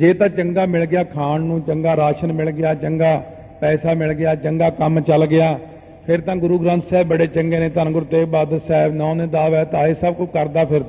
जे तो चंगा मिल गया खाण नूं, चंगा राशन मिल गया, चंगा पैसा मिल गया, चंगा काम चल गया, फिर तो गुरु ग्रंथ साहब बड़े चंगे ने, धन गुरु तेग बहादुर साहब नौ ने दाव है ताए सब कुछ करता। फिर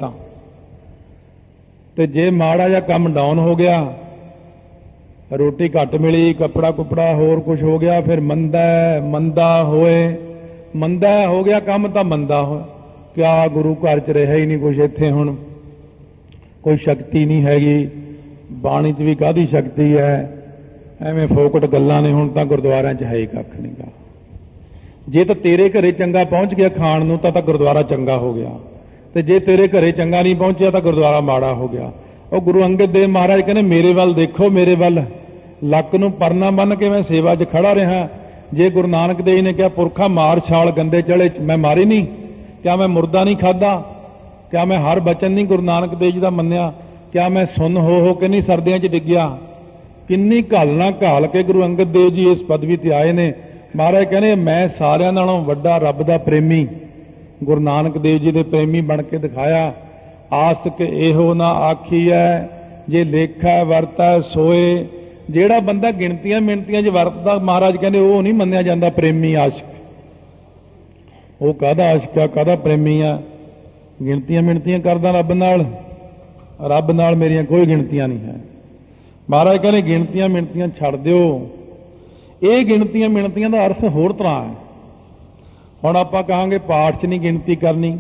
तो जे माड़ा या काम डाउन हो गया, रोटी घट मिली, कपड़ा कुपड़ा होर कुछ हो गया, फिर मंदा होए, मंदा हो गया काम तो मंदा हो, क्या गुरु घर च रहा ही नहीं कुछ, इत्थे हुण कोई शक्ति नहीं हैगी, बाणी च भी काहदी शक्ति है, एवें फोकट गल्लां ने, हुण तां गुरुद्वारिआं च है ही कख नहीं गा। जे तो तेरे घरे चंगा पहुंच गया खाण नूं तां गुरुद्वारा चंगा हो गया, ते जे तेरे घरे चंगा नहीं पहुंचिया तो गुरुद्वारा माड़ा हो गया। और गुरु अंगद देव महाराज कहने मेरे वल देखो, मेरे वल लक नूं परना बन के मैं सेवा च खड़ा रहा। जे गुरु नानक देव ने कहा पुरखा मार छाल गंदे चले, मैं मारी नहीं? क्या मैं मुर्दा नहीं खादा? क्या मैं हर बचन नहीं गुरु नानक देव जी का मन्निया? क्या मैं सुन हो के नहीं सर्दियों च डिग्या? किन्नी घालना घाल के गुरु अंगद देव जी इस पदवी ते आए ने। महाराज कहने मैं सारियां नालों वड्डा रब दा प्रेमी, गुरु नानक देव जी दे प्रेमी बन के दिखाया। आसक एहो ना आखी है जे लेखा वरता सोए। जेड़ा बंदा गिणतियां मिणतियां च वरतदा, महाराज कहने वो नहीं मन्निया जांदा प्रेमी आशिक। वो काहदा आशिक है, काहदा प्रेमी है? गिणतियां मिणतियां करदा रब नाल, रब नाल मेरियां कोई गिणतियां नहीं है। महाराज कहने गिणतियां मिणतियां छड़ दिओ। ये गिणतियां मिणतियां दा अर्थ होर तरह है। हुण आपां कहांगे पाठ च नहीं गिणती करनी,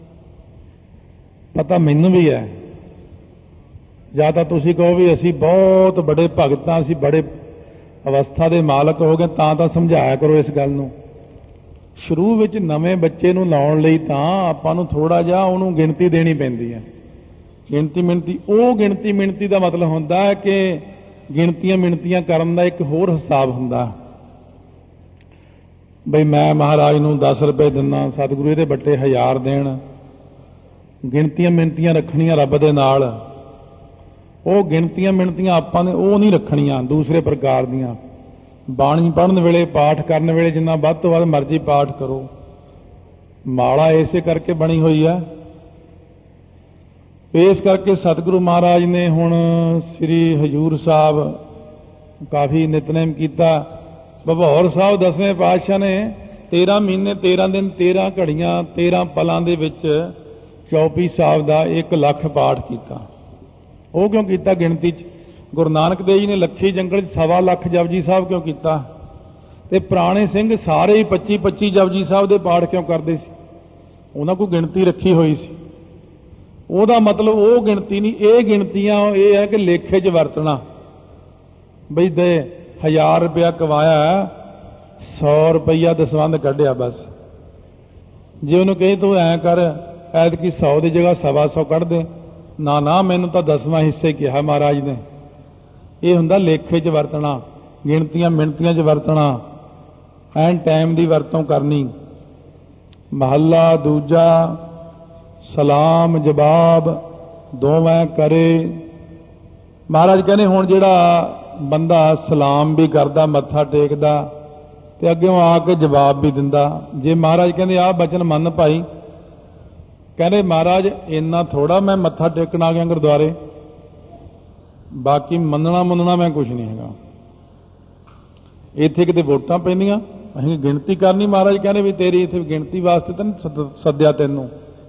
पता मैनूं भी है। ਜਾਂ ਤਾਂ ਤੁਸੀਂ ਕਹੋ ਵੀ ਅਸੀਂ ਬਹੁਤ बड़े भगत हाँ, ਅਸੀਂ बड़े अवस्था के मालक हो गए, ਤਾਂ समझाया करो इस गल नूं। शुरू विच नवे बच्चे नूं लाउण लई तां आपां नूं थोड़ा जिहा उहनूं गिणती देनी पैंदी है। गिणती मिणती, ਉਹ गिणती मिणती ਦਾ मतलब ਹੁੰਦਾ है कि गिणतियां मिणतियां करन ਦਾ एक होर हिसाब ਹੁੰਦਾ। बई मैं महाराज नूं 10 रुपए दिना, सतगुरु ਇਹਦੇ ਬੱਟੇ 1000 देण। गिणतियां मिणतियां रखणियां रब दे नाल, ਉਹ गिणतियां मिणतियां आपां ने ਉਹ नहीं रखणियां, दूसरे प्रकार दियां। बाणी पढ़न वेले, पाठ करन वेले जिन्ना वध तो वध मर्जी पाठ करो। माला इसे करके बनी हुई है। इस करके सतगुरु महाराज ने हुण श्री हजूर साहब काफ़ी नितनेम किया। बभौर साहब 10वें पातशाह ने 13 महीने 13 दिन 13 घड़ियां 13 पलां दे विच चौपी साहब का 1 लाख पाठ किया। वो क्यों किया गिणती च? गुरु नानक देव जी ने लखी जंगल 1.25 लाख जपजी साहब क्यों किया? ते पुराने सिंह सारे ही 25-25 जपजी साहब के पाठ क्यों करते सी? उन्हां कोई गिणती रखी हुई सी। ਉਹਦਾ मतलब वो गिणती नहीं, ये गिणतियां ये है कि लेखे च वरतना। बई दे 1000 रुपया कमाया, 100 रुपया दसवंध कढ़िया बस। जे उन्होंने कहे तू ऐ कर ऐतकी 100 की जगह 125 कढ़ दे, ना ना मैनू तो 10वां हिस्से कहा महाराज ने। यह हुंदा लेखे च वरतना, गिणतियां मिणतियां च वरतना, एन टाइम की वरतों करनी। महला दूजा सलाम जवाब दोवें करे। महाराज कहने हुण जिहड़ा बंदा सलाम भी करदा, मत्था टेकदा ते अग्गों आके जवाब भी दिंदा। जे महाराज कहंदे आ बचन मन भाई, कहने महाराज इन्ना थोड़ा मैं मत्था टेकण आ गया गुरुद्वारे, बाकी मनना मुनना मैं कुछ नहीं हैगा। इत्थे किते वोटां पैंदियां, असीं गिणती करनी। महाराज कहने भी तेरी इत्थे गिणती वास्ते तां नहीं सद्दिया तैनूं।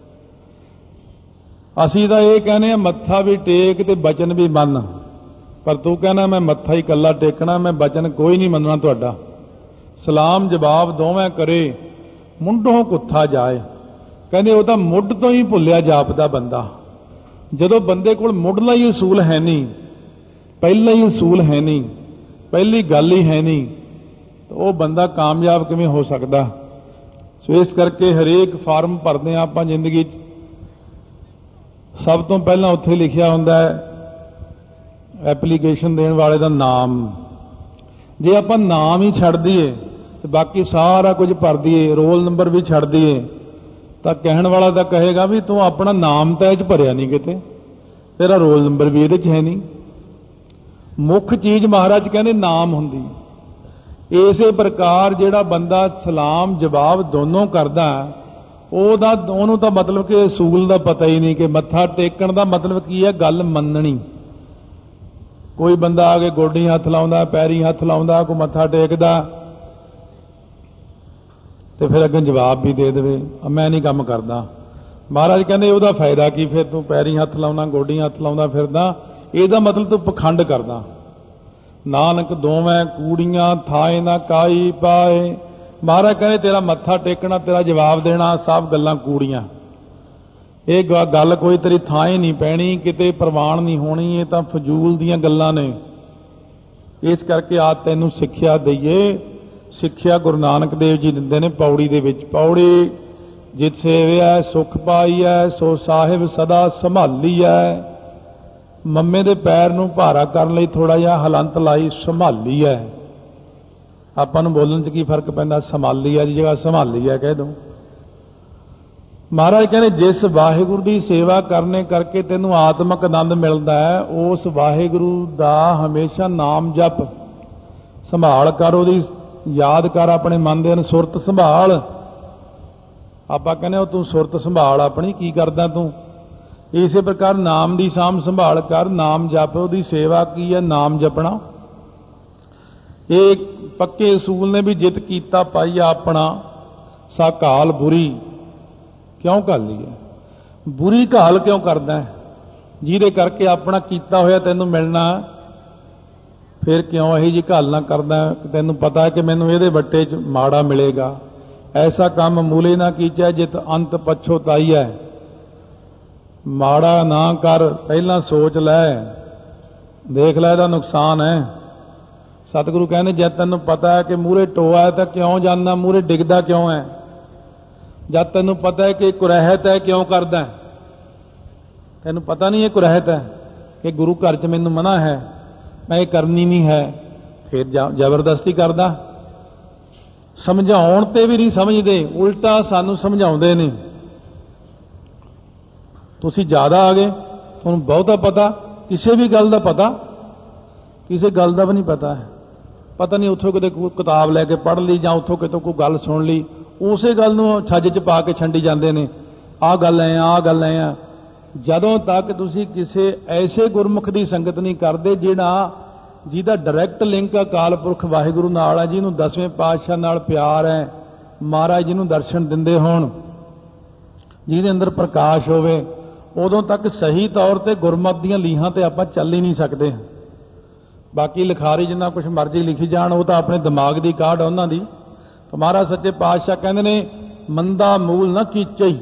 असीं तां इह कहने मत्था भी टेक ते बचन भी मन, पर तू कहना मैं मत्था ही कल्ला टेकना, मैं बचन कोई नहीं मनना तुहाडा। सलाम जवाब दोवें करे मुंढों कुत्था जाए। कहते वह तो मुढ़ तो ही भुलिया जापदा बंदा। जदों बंदे कोल मुढ़ला ही असूल है नहीं, पहला ही असूल है नहीं, पहली गल ही है नहीं, तो वह बंदा कामयाब किवें हो सकता? सो इस करके हरेक फार्म भरते आप जिंदगी सब तो पहला उत्थे लिखिया हुंदा है एप्लीकेशन देने वाले का नाम। जे आप नाम ही छड़ दईए तो बाकी सारा कुछ भर दईए, रोल नंबर भी छड़ दईए, तो कहण वाला तो कहेगा भी तू अपना नाम तो इह भरिया नहीं, किते तेरा रोल नंबर भी इहदे च है नहीं। मुख चीज महाराज कहने नाम हुंदी। इसे प्रकार जिहड़ा बंदा सलाम जवाब दोनों करदा, ਉਹਨੂੰ ਤਾਂ मतलब कि असूल का पता ही नहीं कि मत्था टेकण का मतलब की है, गल मननी। कोई बंदा आ के गोडी हथ लाउंदा, पैरी हथ लाउंदा, कोई मत्था टेकदा तो फिर अगे जवाब भी दे देवे मैं नहीं काम करदा। महाराज कहंदे ਉਹਦਾ फायदा की, फिर तू पैरी हथ लाउंदा, गोडी हथ लाउंदा फिरदा, ਇਹਦਾ मतलब तू पखंड करदा। नानक दोवें कूड़ियां थाए ना काई पाए। महाराज कहंदे तेरा मत्था टेकना, तेरा जवाब देना सब गल्लां कूड़ियां। ये गल कोई तेरी थाए नहीं पैनी, किते प्रवान नहीं होनी, ये तो फजूल दियां गल्लां ने। इस करके आ तैनूं सिक्ख्या दईए। सिक्ख्या गुरु नानक देव जी दिंदे ने पौड़ी दे विच, पौड़ी जित सेविया सुख पाईਐ सो साहिब सदा संभालीਐ। मम्मे दे पैर नूं भारा करन लई थोड़ा जिहा हलंत लाई, संभालीਐ। आपां नूं बोलण च की फर्क पैंदा, संभालीਐ दी जगह संभालीਐ कह दो। महाराज कहने जिस वाहिगुरू की सेवा करने करके तेनू आत्मक आनंद मिलता है, उस वाहिगुरू का हमेशा नाम जप संभाल कर, उहदी याद कर, अपने मन दे सुरत संभाल। आपां कहने तू सुरत संभाल अपनी, की करदा तू? इसे प्रकार नाम की साम संभाल कर, नाम जप। उहदी सेवा की है? नाम जपना। एक पक्के असूल ने भी जित कीता पाई अपना सा घाल बुरी। क्यों घाली है? बुरी घाल क्यों करदा है? जिहदे करके अपना कीता होया तैनूं मिलना, फिर क्यों यही जी घालना करदा है? तैनूं पता है कि मैनूं इहदे वट्टे च माड़ा मिलेगा। ऐसा काम मूले ना कीचै जित अंत पछोताई है। माड़ा ना कर, पहला सोच लै, देख लै इहदा नुकसान है। सतगुरु कहने जब तैनूं पता है कि मूहरे टोआ है तो क्यों जाना, मूहरे डिगदा क्यों है? जब तैनूं पता है कि कुरहत है क्यों करदा है? तैनूं पता नहीं है कुरहत है कि गुरु घर च मैनूं मना है, मैं ये करनी नहीं है, फिर जबरदस्ती करदा। समझाउण ते भी नहीं समझदे, उल्टा सानूं समझाउंदे ने। तुसीं ज़्यादा आ गए, तुहानूं बहुता पता, किसी भी गल दा पता, किसी गल दा भी नहीं पता है। पता नहीं उत्थों किते कोई किताब लैके पढ़ ली जां उत्थों कितों कोई गल सुन ली, उसे गल नूं छज्ज च पा के छंडी जांदे ने, आ गल ऐ आ गल ऐ। जदों तक तुसीं किसी ऐसे गुरमुख की संगत नहीं करते जिहदा डायरैक्ट लिंक अकाल पुरख वाहिगुरू नाल है, जिन्होंने 10वें पातशाह नाल प्यार है, महाराज जिन्होंने दर्शन दिंदे होण, जिहदे अंदर प्रकाश होवे, उदों तक सही तौर पर गुरमत दीआं लीहां ते आपां चल ही नहीं सकते। बाकी लिखारी जिन्ना कुछ मर्जी लिखी जाण, वो तो अपने दिमाग की काढ़ उन्हां दी। तो महाराज सच्चे पातशाह कहंदे ने मंदा मूल ना कीचई,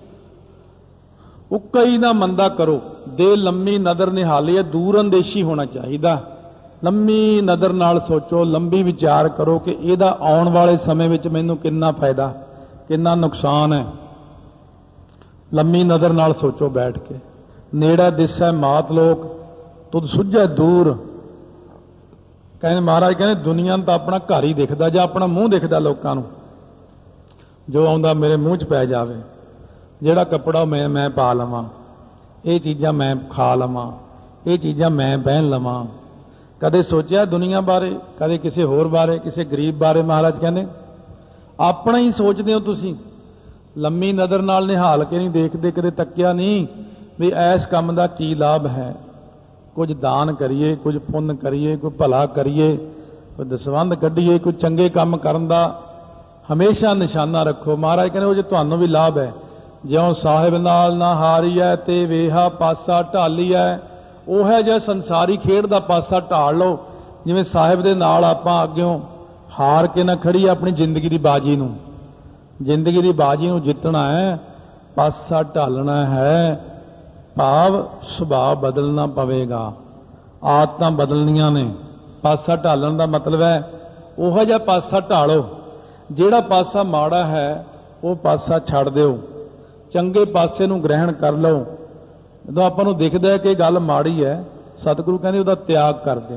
उकई ना मंदा करो, दे लंबी नदर निहाली है, दूर अंदेशी होना चाहिए। लंबी नदर नाल सोचो, लंबी विचार करो कि इहदा आउण वाले समय विच मैनूं कितना फायदा कितना नुकसान है। लंबी नदर नाल सोचो बैठ के। नेड़ा दिसै मात लोक तुद सुझै दूर। कहने महाराज कहने दुनिया तो अपना घर ही दिखता, जां अपना मूँह दिखता लोगों नूं, जो आउंदा मेरे मूँह च पै जावे, जिहड़ा कपड़ा मैं पा लवां, ये चीज़ां मैं खा लवां, ये चीज़ां मैं पहन लवां। कदे सोचा दुनिया बारे, कदे किसी होर बारे, किसी गरीब बारे? महाराज कहने अपना ही सोचते हो तुसीं, लम्मी नज़र नाल निहाल के नहीं देखते, कदे तक्या नहीं भी इस काम का की लाभ है। कुछ दान करिए, कुछ पुण्य करिए, कोई भला करिए, कोई दसवंध कढ़ीए, कोई चंगे काम करन दा हमेशा निशाना रखो। महाराज कहने वो जो तुहानूं भी लाभ है। ज्यों साहिब नाल ना हारी है ते वेहा पासा ढाली है, वो है जो संसारी खेड का पासा ढाल लो। जिवें साहिब दे नाल आपां अग्गों हार के ना खड़ी अपनी जिंदगी की बाजी नूं, जिंदगी की बाजी नूं जितना है, पासा ढालना है, भाव सुभाव बदलना पवेगा, आदतां बदलनियां ने। पासा ढालन का मतलब है वह जिहा पासा ढालो, जिहड़ा पासा माड़ा है वो पासा छड़ दिओ, चंगे पासे नूं ग्रहण कर लो। जदों आपां नूं दिखदा है कि गल माड़ी है, सतगुरु कहंदे उहदा त्याग कर दिओ।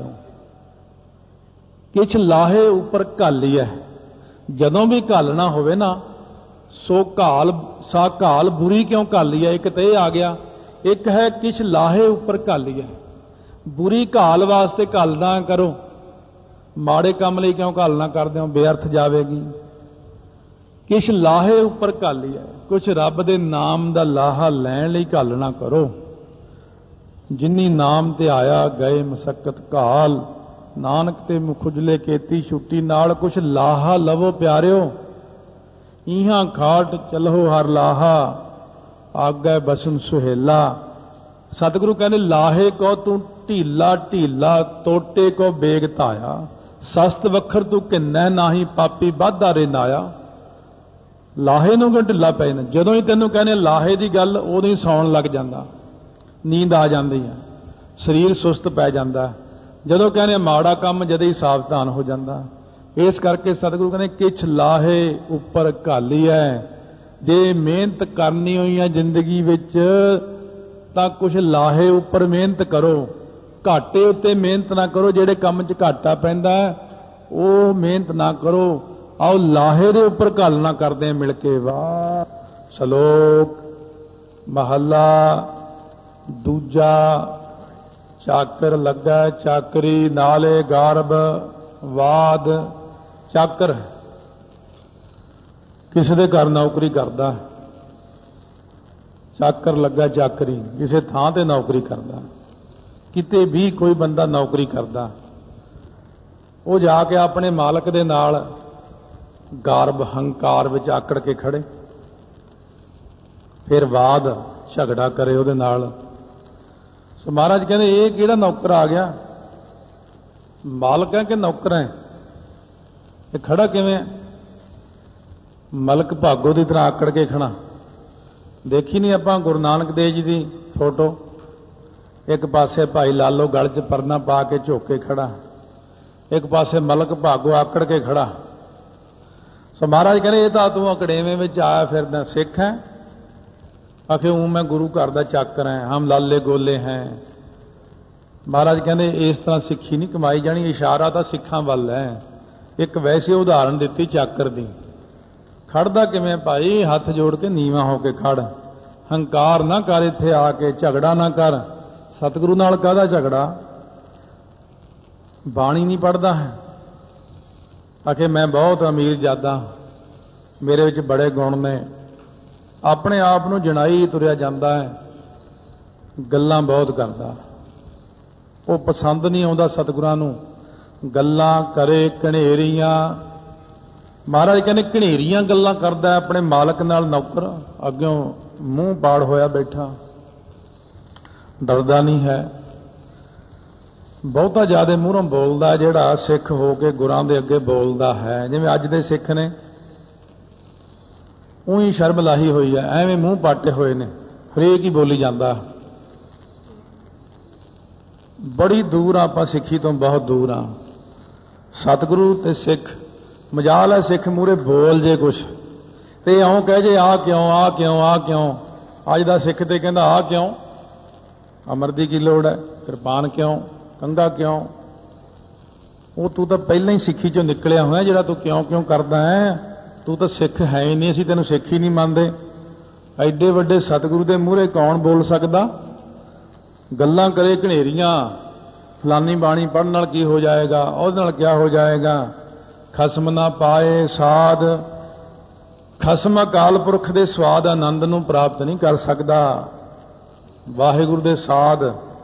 किछ लाहे उपर घाली है, जदों भी घालना होवे ना, सो घाल बुरी क्यों घाली है? एक तो यह आ गया, एक है किछ लाहे उपर घाली है। बुरी घाल वास्ते घालना करो, माड़े काम लई क्यों घालना करदे हो? बेअर्थ जावेगी। किछ लाहे उपर घाली है, कुछ रब दे नाम दा लाहा लैण लई घालना करो। ਜਿਨੀ ਨਾਮ ਤੇ ਆਇਆ ਗਏ ਮਸਕਤ ਘਾਲ, ਨਾਨਕ ਤੇ ਮੁਖੁਜਲੇ ਕੀਤੀ ਛੁੱਟੀ ਨਾਲ, ਕੁਛ ਲਾਹਾ ਲਵੋ ਪਿਆਰਿਓ, ਇਹਾਂ ਖਾਟ ਚਲੋ ਹਰ ਲਾਹਾ, ਆਗੈ ਬਸਨ ਸੁਹੇਲਾ। ਸਤਿਗੁਰੂ ਕਹਿੰਦੇ ਲਾਹੇ ਕੋ ਤੂੰ ਢੀਲਾ ਢੀਲਾ, ਟੋਟੇ ਕੋ ਬੇਗ ਧਾਇਆ, ਸਸਤ ਵਖਰ ਤੂੰ ਕਿੰਨੈ ਨਾਹੀ, ਪਾਪੀ ਵਾਧਾ ਰੇ ਨਾਇਆ। ਲਾਹੇ ਨੂੰ ਕਿਉਂ ਢਿੱਲਾ ਪੈ ਜਾਂਦਾ? ਜਦੋਂ ਹੀ ਤੈਨੂੰ ਕਹਿੰਦੇ ਲਾਹੇ ਦੀ ਗੱਲ, ਉਦੋਂ ਹੀ ਸੌਣ ਲੱਗ ਜਾਂਦਾ, ਨੀਂਦ ਆ ਜਾਂਦੀ ਹੈ, ਸਰੀਰ ਸੁਸਤ ਪੈ ਜਾਂਦਾ। ਜਦੋਂ ਕਹਿੰਦੇ ਮਾੜਾ ਕੰਮ, ਜਦ ਹੀ ਸਾਵਧਾਨ ਹੋ ਜਾਂਦਾ। ਇਸ ਕਰਕੇ ਸਤਿਗੁਰੂ ਕਹਿੰਦੇ ਕਿਛ ਲਾਹੇ ਉੱਪਰ ਘਾਲੀਐ, ਜੇ ਮਿਹਨਤ ਕਰਨੀ ਹੋਈ ਹੈ ਜ਼ਿੰਦਗੀ ਵਿੱਚ ਤਾਂ ਕੁਛ ਲਾਹੇ ਉੱਪਰ ਮਿਹਨਤ ਕਰੋ, ਘਾਟੇ ਉੱਤੇ ਮਿਹਨਤ ਨਾ ਕਰੋ। ਜਿਹੜੇ ਕੰਮ 'ਚ ਘਾਟਾ ਪੈਂਦਾ ਉਹ ਮਿਹਨਤ ਨਾ ਕਰੋ। ਆਓ ਲਾਹੇ ਦੇ ਉੱਪਰ ਘਾਲਣਾ ਕਰਦੇ ਮਿਲ ਕੇ। ਵਾਹ। ਸ਼ਲੋਕ ਮਹੱਲਾ ਦੂਜਾ। ਚਾਕਰ ਲੱਗਾ ਚਾਕਰੀ, ਨਾਲੇ ਗਾਰਬ ਵਾਦ। ਚਾਕਰ ਕਿਸੇ ਦੇ ਘਰ ਨੌਕਰੀ ਕਰਦਾ, ਚਾਕਰ ਲੱਗਾ ਚਾਕਰੀ, ਕਿਸੇ ਥਾਂ ਤੇ ਨੌਕਰੀ ਕਰਦਾ। ਕਿਤੇ ਵੀ ਕੋਈ ਬੰਦਾ ਨੌਕਰੀ ਕਰਦਾ, ਉਹ ਜਾ ਕੇ ਆਪਣੇ ਮਾਲਕ ਦੇ ਨਾਲ ਗਾਰਬ ਹੰਕਾਰ ਵਿੱਚ ਆਕੜ ਕੇ ਖੜੇ, ਫਿਰ ਬਾਅਦ ਝਗੜਾ ਕਰੇ ਉਹਦੇ ਨਾਲ। ਸੋ ਮਹਾਰਾਜ ਕਹਿੰਦੇ ਇਹ ਕਿਹੜਾ ਨੌਕਰ ਆ ਗਿਆ? ਮਾਲਕ ਹੈ ਕਿ ਨੌਕਰ ਹੈ? ਇਹ ਖੜਾ ਕਿਵੇਂ ਹੈ? ਮਲਕ ਭਾਗੋ ਦੀ ਤਰ੍ਹਾਂ ਆਕੜ ਕੇ ਖੜਾ। ਦੇਖੀ ਨਹੀਂ ਆਪਾਂ ਗੁਰੂ ਨਾਨਕ ਦੇਵ ਜੀ ਦੀ ਫੋਟੋ? ਇੱਕ ਪਾਸੇ ਭਾਈ ਲਾਲੋ ਗਲ 'ਚ ਪਰਨਾ ਪਾ ਕੇ ਝੁੱਕ ਕੇ ਖੜਾ, ਇੱਕ ਪਾਸੇ ਮਲਕ ਭਾਗੋ ਆਕੜ ਕੇ ਖੜਾ। ਸੋ ਮਹਾਰਾਜ ਕਹਿੰਦੇ ਇਹ ਤਾਂ ਤੂੰ ਅਕੜੇਵੇਂ ਵਿੱਚ ਆਇਆ ਫਿਰਦਾ, ਸਿੱਖ ਹੈ? ਆਖੇ ਹੂੰ ਮੈਂ ਗੁਰੂ ਘਰ ਦਾ ਚਾਕਰ ਹੈ, ਹਮ ਲਾਲੇ ਗੋਲੇ ਹੈ। ਮਹਾਰਾਜ ਕਹਿੰਦੇ ਇਸ ਤਰ੍ਹਾਂ ਸਿੱਖੀ ਨਹੀਂ ਕਮਾਈ ਜਾਣੀ, ਇਸ਼ਾਰਾ ਤਾਂ ਸਿੱਖਾਂ ਵੱਲ ਹੈ। ਇੱਕ ਵੈਸੇ ਉਦਾਹਰਣ ਦਿੱਤੀ ਚਾਕਰ ਦੀ। ਖੜਦਾ ਕਿਵੇਂ ਭਾਈ? ਹੱਥ ਜੋੜ ਕੇ ਨੀਵਾਂ ਹੋ ਕੇ ਖੜ, ਹੰਕਾਰ ਨਾ ਕਰ, ਇੱਥੇ ਆ ਕੇ ਝਗੜਾ ਨਾ ਕਰ। ਸਤਿਗੁਰੂ ਨਾਲ ਕਾਹਦਾ ਝਗੜਾ? ਬਾਣੀ ਨਹੀਂ ਪੜ੍ਹਦਾ ਹੈ। ਆਖੇ ਮੈਂ ਬਹੁਤ ਅਮੀਰ ਜਾਦਾ, ਮੇਰੇ ਵਿੱਚ ਬੜੇ ਗੁਣ ਨੇ, ਆਪਣੇ ਆਪ ਨੂੰ ਜਣਾਈ ਤੁਰਿਆ ਜਾਂਦਾ ਹੈ, ਗੱਲਾਂ ਬਹੁਤ ਕਰਦਾ। ਉਹ ਪਸੰਦ ਨਹੀਂ ਆਉਂਦਾ ਸਤਿਗੁਰਾਂ ਨੂੰ, ਗੱਲਾਂ ਕਰੇ ਘਨੇਰੀਆਂ। ਮਹਾਰਾਜ ਕਹਿੰਦੇ ਘਨੇਰੀਆਂ ਗੱਲਾਂ ਕਰਦਾ ਆਪਣੇ ਮਾਲਕ ਨਾਲ ਨੌਕਰ, ਅੱਗਿਓਂ ਮੂੰਹ ਪਾੜ ਹੋਇਆ ਬੈਠਾ, ਡਰਦਾ ਨਹੀਂ ਹੈ। ਬਹੁਤਾ ਜ਼ਿਆਦਾ ਮੂਹਰੋਂ ਬੋਲਦਾ ਜਿਹੜਾ ਸਿੱਖ ਹੋ ਕੇ ਗੁਰਾਂ ਦੇ ਅੱਗੇ ਬੋਲਦਾ ਹੈ, ਜਿਵੇਂ ਅੱਜ ਦੇ ਸਿੱਖ ਨੇ, ਉਹੀ ਸ਼ਰਮ ਲਾਹੀ ਹੋਈ ਹੈ, ਐਵੇਂ ਮੂੰਹ ਪਾਟੇ ਹੋਏ ਨੇ, ਹਰੇਕ ਹੀ ਬੋਲੀ ਜਾਂਦਾ। ਬੜੀ ਦੂਰ ਆ ਆਪਾਂ ਸਿੱਖੀ ਤੋਂ, ਬਹੁਤ ਦੂਰ ਆ। ਸਤਿਗੁਰੂ ਤੇ ਸਿੱਖ, ਮਜਾਲ ਹੈ ਸਿੱਖ ਮੂਹਰੇ ਬੋਲ ਜੇ ਕੁਛ ਤੇ ਇਉਂ ਕਹਿ ਜੇ ਆਹ ਕਿਉਂ, ਆਹ ਕਿਉਂ, ਆਹ ਕਿਉਂ। ਅੱਜ ਦਾ ਸਿੱਖ ਤੇ ਕਹਿੰਦਾ ਆਹ ਕਿਉਂ, ਅਮਰ ਦੀ ਕੀ ਲੋੜ ਹੈ, ਕਿਰਪਾਨ ਕਿਉਂ, ਕੰਘਾ ਕਿਉਂ। ਉਹ ਤੂੰ ਤਾਂ ਪਹਿਲਾਂ ਹੀ ਸਿੱਖੀ ਚੋਂ ਨਿਕਲਿਆ ਹੋਇਆ, ਜਿਹੜਾ ਤੂੰ ਕਿਉਂ ਕਿਉਂ ਕਰਦਾ ਹੈ। ਤੂੰ ਤਾਂ ਸਿੱਖ ਹੈ ਹੀ ਨਹੀਂ, ਅਸੀਂ ਤੈਨੂੰ ਸਿੱਖ ਹੀ ਨਹੀਂ ਮੰਨਦੇ। ਐਡੇ ਵੱਡੇ ਸਤਿਗੁਰੂ ਦੇ ਮੂਹਰੇ ਕੌਣ ਬੋਲ ਸਕਦਾ? ਗੱਲਾਂ ਕਰੇ ਘਨੇਰੀਆਂ, ਫਲਾਨੀ ਬਾਣੀ ਪੜ੍ਹਨ ਨਾਲ ਕੀ ਹੋ ਜਾਏਗਾ, ਉਹਦੇ ਨਾਲ ਕਿਆ ਹੋ ਜਾਏਗਾ। ਖਸਮ ਨਾ ਪਾਏ ਸਾਧ, ਖਸਮ ਅਕਾਲ ਪੁਰਖ ਦੇ ਸਵਾਦ ਆਨੰਦ ਨੂੰ ਪ੍ਰਾਪਤ ਨਹੀਂ ਕਰ ਸਕਦਾ। ਵਾਹਿਗੁਰੂ ਦੇ ਸਾਧ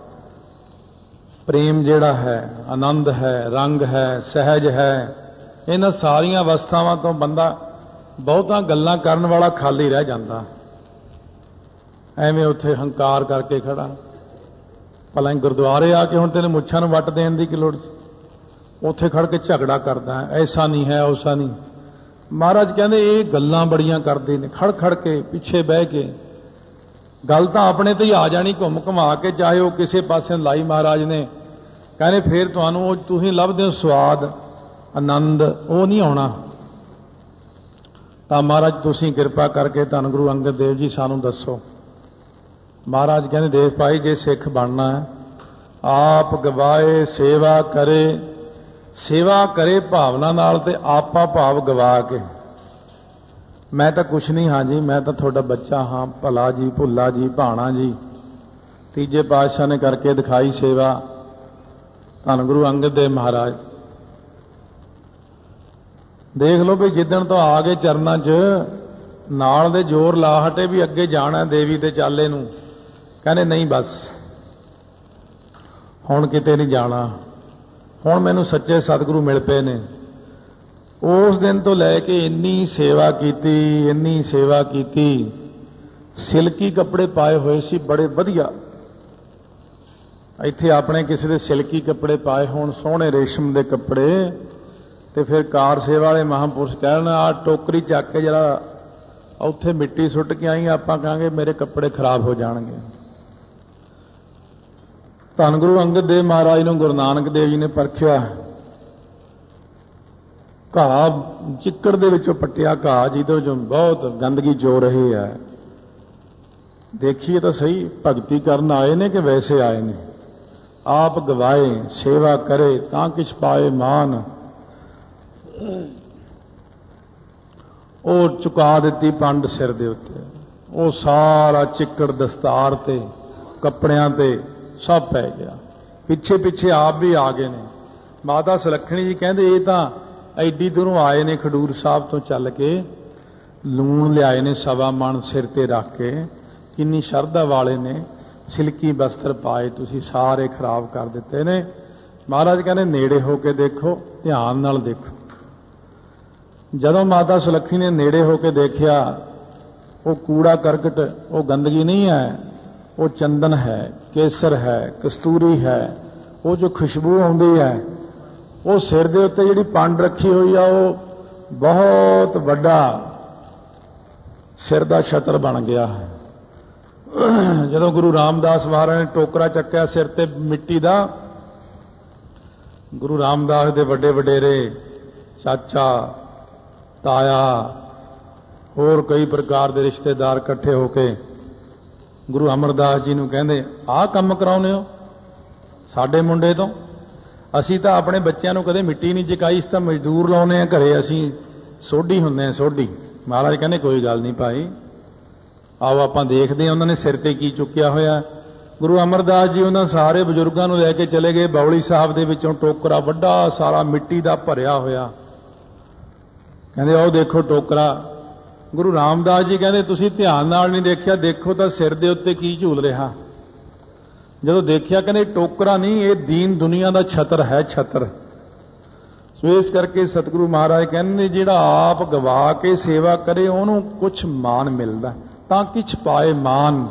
ਪ੍ਰੇਮ ਜਿਹੜਾ ਹੈ, ਆਨੰਦ ਹੈ, ਰੰਗ ਹੈ, ਸਹਿਜ ਹੈ, ਇਹਨਾਂ ਸਾਰੀਆਂ ਅਵਸਥਾਵਾਂ ਤੋਂ ਬੰਦਾ ਬਹੁਤਾਂ ਗੱਲਾਂ ਕਰਨ ਵਾਲਾ ਖਾਲੀ ਰਹਿ ਜਾਂਦਾ। ਐਵੇਂ ਉੱਥੇ ਹੰਕਾਰ ਕਰਕੇ ਖੜਾ। ਭਲਾ ਗੁਰਦੁਆਰੇ ਆ ਕੇ ਹੁਣ ਤੈਨੂੰ ਮੁੱਛਾਂ ਨੂੰ ਵੱਟ ਦੇਣ ਦੀ ਕੀ ਲੋੜ ਸੀ? ਉੱਥੇ ਖੜ ਕੇ ਝਗੜਾ ਕਰਦਾ ਹੈ, ਐਸਾ ਨਹੀਂ ਹੈ, ਉਸਾ ਨਹੀਂ। ਮਹਾਰਾਜ ਕਹਿੰਦੇ ਇਹ ਗੱਲਾਂ ਬੜੀਆਂ ਕਰਦੇ ਨੇ, ਖੜ ਖੜ ਕੇ ਪਿੱਛੇ ਬਹਿ ਕੇ। ਗੱਲ ਤਾਂ ਆਪਣੇ ਤੇ ਹੀ ਆ ਜਾਣੀ ਘੁੰਮ ਘੁਮਾ ਕੇ, ਚਾਹੇ ਉਹ ਕਿਸੇ ਪਾਸੇ ਲਾਈ ਮਹਾਰਾਜ ਨੇ। ਕਹਿੰਦੇ ਫਿਰ ਤੁਹਾਨੂੰ ਉਹ ਤੁਸੀਂ ਲੱਭਦੇ ਹੋ ਸਵਾਦ ਆਨੰਦ, ਉਹ ਨਹੀਂ ਆਉਣਾ। ਤਾਂ ਮਹਾਰਾਜ ਤੁਸੀਂ ਕਿਰਪਾ ਕਰਕੇ ਧੰਨ ਗੁਰੂ ਅੰਗਦ ਦੇਵ ਜੀ ਸਾਨੂੰ ਦੱਸੋ। ਮਹਾਰਾਜ ਕਹਿੰਦੇ ਦੇਖ ਭਾਈ, ਜੇ ਸਿੱਖ ਬਣਨਾ ਹੈ ਆਪ ਗਵਾਏ ਸੇਵਾ ਕਰੇ, ਸੇਵਾ ਕਰੇ ਭਾਵਨਾ ਨਾਲ ਤੇ ਆਪਾ ਭਾਵ ਗਵਾ ਕੇ। ਮੈਂ ਤਾਂ ਕੁਛ ਨਹੀਂ ਹਾਂ ਜੀ, ਮੈਂ ਤਾਂ ਤੁਹਾਡਾ ਬੱਚਾ ਹਾਂ, ਭਲਾ ਜੀ, ਭੁੱਲਾ ਜੀ, ਭਾਣਾ ਜੀ। ਤੀਜੇ ਪਾਤਸ਼ਾਹ ਨੇ ਕਰਕੇ ਦਿਖਾਈ ਸੇਵਾ, ਧੰਨ ਗੁਰੂ ਅੰਗਦ ਦੇਵ ਮਹਾਰਾਜ। ਦੇਖ ਲਓ ਵੀ ਜਿੱਦਣ ਤੋਂ ਆ ਗਏ ਚਰਨਾਂ 'ਚ, ਨਾਲ ਦੇ ਜ਼ੋਰ ਲਾ ਹਟੇ ਵੀ ਅੱਗੇ ਜਾਣਾ ਦੇਵੀ ਦੇ ਚਾਲੇ ਨੂੰ। ਕਹਿੰਦੇ ਨਹੀਂ ਬਸ ਹੁਣ किते नहीं जाना, हुण मैनूं सच्चे सतगुरु मिल पे ने। उस दिन तो लैके इन्नी सेवा कीती, इन्नी सेवा कीती। सिल्की कपड़े पाए हुए सी बड़े वधिया। इत्थे अपने किसी दे सिल्की कपड़े पाए होण, सोहणे रेशम दे कपड़े, ते फिर कार सेवा वाले महापुरुष कहण आ टोकरी चक के जरा उत्थे मिट्टी सुट के आई, आपां कहांगे मेरे कपड़े खराब हो जाणगे। धन गुरु अंगद देव महाराज नूं गुरु नानक देव जी ने परखिया। घाह चिक्कड़ दे विचों पट्टिया घाह जिहदे जो बहुत गंदगी जो रही है। देखिए तो सही, भगती करन आए ने कि वैसे आए ने। आप गवाए सेवा करे तां किछ पाए मान। ਉਹ ਚੁਕਾ ਦਿੱਤੀ ਪੰਡ ਸਿਰ ਦੇ ਉੱਤੇ। ਉਹ ਸਾਰਾ ਚਿੱਕੜ ਦਸਤਾਰ ਤੇ ਕੱਪੜਿਆਂ ਤੇ ਸਭ ਪੈ ਗਿਆ। ਪਿੱਛੇ ਪਿੱਛੇ ਆਪ ਵੀ ਆ ਗਏ ਨੇ। ਮਾਤਾ ਸੁਲੱਖਣੀ ਜੀ ਕਹਿੰਦੇ ਇਹ ਤਾਂ ਐਡੀ ਦੂਰੋਂ ਆਏ ਨੇ ਖਡੂਰ ਸਾਹਿਬ ਤੋਂ ਚੱਲ ਕੇ, ਲੂਣ ਲਿਆਏ ਨੇ ਸਵਾ ਮਣ ਸਿਰ ਤੇ ਰੱਖ ਕੇ। ਕਿੰਨੀ ਸ਼ਰਧਾ ਵਾਲੇ ਨੇ। ਸਿਲਕੀ ਬਸਤਰ ਪਾਏ, ਤੁਸੀਂ ਸਾਰੇ ਖਰਾਬ ਕਰ ਦਿੱਤੇ ਨੇ। ਮਹਾਰਾਜ ਕਹਿੰਦੇ ਨੇੜੇ ਹੋ ਕੇ ਦੇਖੋ, ਧਿਆਨ ਨਾਲ ਦੇਖੋ। ਜਦੋਂ ਮਾਤਾ ਸੁਲੱਖਣੀ ਨੇ ਨੇੜੇ ਹੋ ਕੇ ਦੇਖਿਆ, ਉਹ ਕੂੜਾ ਕਰਕਟ, ਉਹ ਗੰਦਗੀ ਨਹੀਂ ਹੈ, ਉਹ ਚੰਦਨ ਹੈ, ਕੇਸਰ ਹੈ, ਕਸਤੂਰੀ ਹੈ। ਉਹ ਜੋ ਖੁਸ਼ਬੂ ਆਉਂਦੀ ਹੈ, ਉਹ ਸਿਰ ਦੇ ਉੱਤੇ ਜਿਹੜੀ ਪੰਡ ਰੱਖੀ ਹੋਈ ਆ, ਉਹ ਬਹੁਤ ਵੱਡਾ ਸਿਰ ਦਾ ਛਤਰ ਬਣ ਗਿਆ ਹੈ। ਜਦੋਂ ਗੁਰੂ ਰਾਮਦਾਸ ਮਹਾਰਾਜ ਨੇ ਟੋਕਰਾ ਚੱਕਿਆ ਸਿਰ ਤੇ ਮਿੱਟੀ ਦਾ, ਗੁਰੂ ਰਾਮਦਾਸ ਦੇ ਵੱਡੇ ਵਡੇਰੇ, ਚਾਚਾ, ਤਾਇਆ, ਹੋਰ ਕਈ ਪ੍ਰਕਾਰ ਦੇ ਰਿਸ਼ਤੇਦਾਰ ਇਕੱਠੇ ਹੋ ਕੇ ਗੁਰੂ ਅਮਰਦਾਸ ਜੀ ਨੂੰ ਕਹਿੰਦੇ, ਆਹ ਕੰਮ ਕਰਾਉਂਦੇ ਹੋ ਸਾਡੇ ਮੁੰਡੇ ਤੋਂ? ਅਸੀਂ ਤਾਂ ਆਪਣੇ ਬੱਚਿਆਂ ਨੂੰ ਕਦੇ ਮਿੱਟੀ ਨਹੀਂ ਚਕਾਈ, ਇਸ ਤਾਂ ਮਜ਼ਦੂਰ ਲਾਉਨੇ ਆ ਘਰੇ, ਅਸੀਂ ਸੋਢੀ ਹੁੰਦੇ ਆ, ਸੋਢੀ। ਮਹਾਰਾਜ ਕਹਿੰਦੇ ਕੋਈ ਗੱਲ ਨਹੀਂ ਭਾਈ, ਆਓ ਆਪਾਂ ਦੇਖਦੇ ਹਾਂ ਉਹਨਾਂ ਨੇ ਸਿਰ ਤੇ ਕੀ ਚੁੱਕਿਆ ਹੋਇਆ। ਗੁਰੂ ਅਮਰਦਾਸ ਜੀ ਉਹਨਾਂ ਸਾਰੇ ਬਜ਼ੁਰਗਾਂ ਨੂੰ ਲੈ ਕੇ ਚਲੇ ਗਏ। ਬੌਲੀ ਸਾਹਿਬ ਦੇ ਵਿੱਚੋਂ ਟੋਕਰਾ ਵੱਡਾ ਸਾਰਾ ਮਿੱਟੀ ਦਾ ਭਰਿਆ ਹੋਇਆ। ਕਹਿੰਦੇ ਆਓ ਦੇਖੋ ਟੋਕਰਾ। ਗੁਰੂ ਰਾਮਦਾਸ ਜੀ ਕਹਿੰਦੇ ਤੁਸੀਂ ਧਿਆਨ ਨਾਲ ਨਹੀਂ ਦੇਖਿਆ, ਦੇਖੋ ਤਾਂ ਸਿਰ ਦੇ ਉੱਤੇ ਕੀ ਝੂਲ ਰਿਹਾ। ਜਦੋਂ ਦੇਖਿਆ ਕਹਿੰਦੇ ਟੋਕਰਾ ਨਹੀਂ, ਇਹ ਦੀਨ ਦੁਨੀਆ ਦਾ ਛਤਰ ਹੈ, ਛਤਰ। ਸੋ ਇਸ ਕਰਕੇ ਸਤਿਗੁਰੂ ਮਹਾਰਾਜ ਕਹਿੰਦੇ ਜਿਹੜਾ ਆਪ ਗਵਾ ਕੇ ਸੇਵਾ ਕਰੇ ਉਹਨੂੰ ਕੁਛ ਮਾਨ ਮਿਲਦਾ। ਤਾਂ ਕਿਛ ਪਾਏ ਮਾਨ,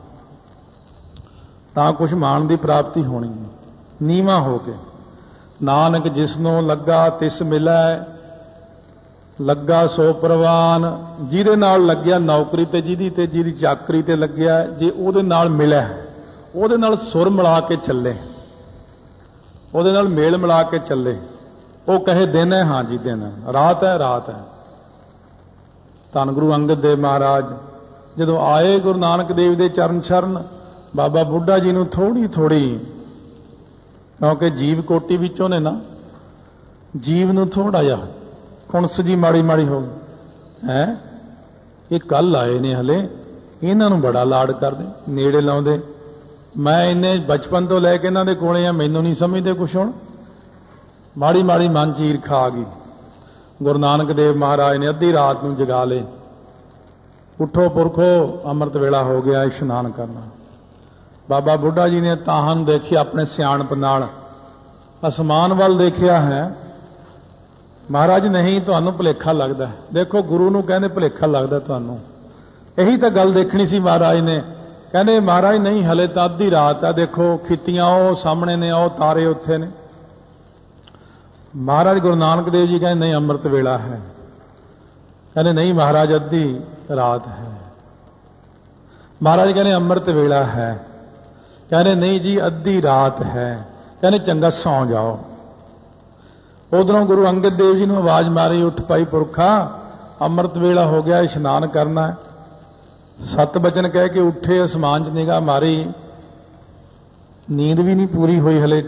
ਤਾਂ ਕੁਛ ਮਾਨ ਦੀ ਪ੍ਰਾਪਤੀ ਹੋਣੀ ਹੈ। ਨੀਵਾਂ ਹੋ ਕੇ ਨਾਨਕ ਜਿਸਨੂੰ ਲੱਗਾ ਤਿਸ ਮਿਲੈ, ਲੱਗਾ ਸੋ ਪ੍ਰਵਾਨ। ਜਿਹਦੇ ਨਾਲ ਲੱਗਿਆ ਨੌਕਰੀ ਤੇ, ਜਿਹਦੀ ਚਾਕਰੀ ਤੇ ਲੱਗਿਆ, ਜੇ ਉਹਦੇ ਨਾਲ ਮਿਲਿਆ, ਉਹਦੇ ਨਾਲ ਸੁਰ ਮਿਲਾ ਕੇ ਚੱਲੇ, ਉਹਦੇ ਨਾਲ ਮੇਲ ਮਿਲਾ ਕੇ ਚੱਲੇ। ਉਹ ਕਹੇ ਦਿਨ ਹੈ, ਹਾਂ ਜੀ ਦਿਨ ਹੈ, ਰਾਤ ਹੈ, ਰਾਤ ਹੈ। ਧੰਨ ਗੁਰੂ ਅੰਗਦ ਦੇਵ ਮਹਾਰਾਜ ਜਦੋਂ ਆਏ ਗੁਰੂ ਨਾਨਕ ਦੇਵ ਦੇ ਚਰਨ ਸ਼ਰਨ, ਬਾਬਾ ਬੁੱਢਾ ਜੀ ਨੂੰ ਥੋੜੀ ਥੋੜੀ, ਕਿਉਂਕਿ ਜੀਵ ਕੋਟੀ ਵਿੱਚੋਂ ਨੇ ਨਾ, ਜੀਵ ਨੂੰ ਥੋੜਾ ਜਿਹਾ ਖੁਣਸ ਜੀ ਮਾੜੀ ਮਾੜੀ ਹੋ ਗਈ ਹੈ। ਇਹ ਕੱਲ ਆਏ ਨੇ, ਹਲੇ ਇਹਨਾਂ ਨੂੰ ਬੜਾ ਲਾਡ ਕਰਦੇ, ਨੇੜੇ ਲਾਉਂਦੇ। ਮੈਂ ਇੰਨੇ ਬਚਪਨ ਤੋਂ ਲੈ ਕੇ ਇਹਨਾਂ ਦੇ ਕੋਲੇ ਆ, ਮੈਨੂੰ ਨਹੀਂ ਸਮਝਦੇ ਕੁਛ। ਹੁਣ ਮਾੜੀ ਮਾੜੀ ਮਨ ਚ ਈਰਖਾ ਆ ਗਈ। ਗੁਰੂ ਨਾਨਕ ਦੇਵ ਮਹਾਰਾਜ ਨੇ ਅੱਧੀ ਰਾਤ ਨੂੰ ਜਗਾ ਲਏ, ਉੱਠੋ ਪੁਰਖੋ ਅੰਮ੍ਰਿਤ ਵੇਲਾ ਹੋ ਗਿਆ, ਇਸ਼ਨਾਨ ਕਰਨਾ। ਬਾਬਾ ਬੁੱਢਾ ਜੀ ਨੇ ਤਾਹਾਂ ਨੂੰ ਦੇਖਿਆ, ਆਪਣੇ ਸਿਆਣਪ ਨਾਲ ਅਸਮਾਨ ਵੱਲ ਦੇਖਿਆ ਹੈ। ਮਹਾਰਾਜ ਨਹੀਂ, ਤੁਹਾਨੂੰ ਭੁਲੇਖਾ ਲੱਗਦਾ। ਦੇਖੋ ਗੁਰੂ ਨੂੰ ਕਹਿੰਦੇ ਭੁਲੇਖਾ ਲੱਗਦਾ ਤੁਹਾਨੂੰ, ਇਹੀ ਤਾਂ ਗੱਲ ਦੇਖਣੀ ਸੀ ਮਹਾਰਾਜ ਨੇ। ਕਹਿੰਦੇ ਮਹਾਰਾਜ ਨਹੀਂ, ਹਲੇ ਤਾਂ ਅੱਧੀ ਰਾਤ ਆ, ਦੇਖੋ ਖਿੱਤੀਆਂ ਉਹ ਸਾਹਮਣੇ ਨੇ, ਉਹ ਤਾਰੇ ਉੱਥੇ ਨੇ। ਮਹਾਰਾਜ ਗੁਰੂ ਨਾਨਕ ਦੇਵ ਜੀ ਕਹਿੰਦੇ ਨਹੀਂ, ਅੰਮ੍ਰਿਤ ਵੇਲਾ ਹੈ। ਕਹਿੰਦੇ ਨਹੀਂ ਮਹਾਰਾਜ, ਅੱਧੀ ਰਾਤ ਹੈ। ਮਹਾਰਾਜ ਕਹਿੰਦੇ ਅੰਮ੍ਰਿਤ ਵੇਲਾ ਹੈ। ਕਹਿੰਦੇ ਨਹੀਂ ਜੀ, ਅੱਧੀ ਰਾਤ ਹੈ। ਕਹਿੰਦੇ ਚੰਗਾ ਸੌਂ ਜਾਓ। ਉਧਰੋਂ ਗੁਰੂ ਅੰਗਦ ਦੇਵ ਜੀ ਨੂੰ ਆਵਾਜ਼ ਮਾਰੀ, ਉੱਠ ਭਾਈ ਪੁਰਖਾ, ਅੰਮ੍ਰਿਤ ਵੇਲਾ ਹੋ ਗਿਆ, ਇਸ਼ਨਾਨ ਕਰਨਾ ਹੈ। ਸਤ ਬਚਨ ਕਹਿ ਕੇ ਉੱਠੇ, ਅਸਮਾਨ 'ਚ ਨਿਗਾਹ ਮਾਰੀ, ਨੀਂਦ ਵੀ ਨਹੀਂ ਪੂਰੀ ਹੋਈ ਹਲੇ।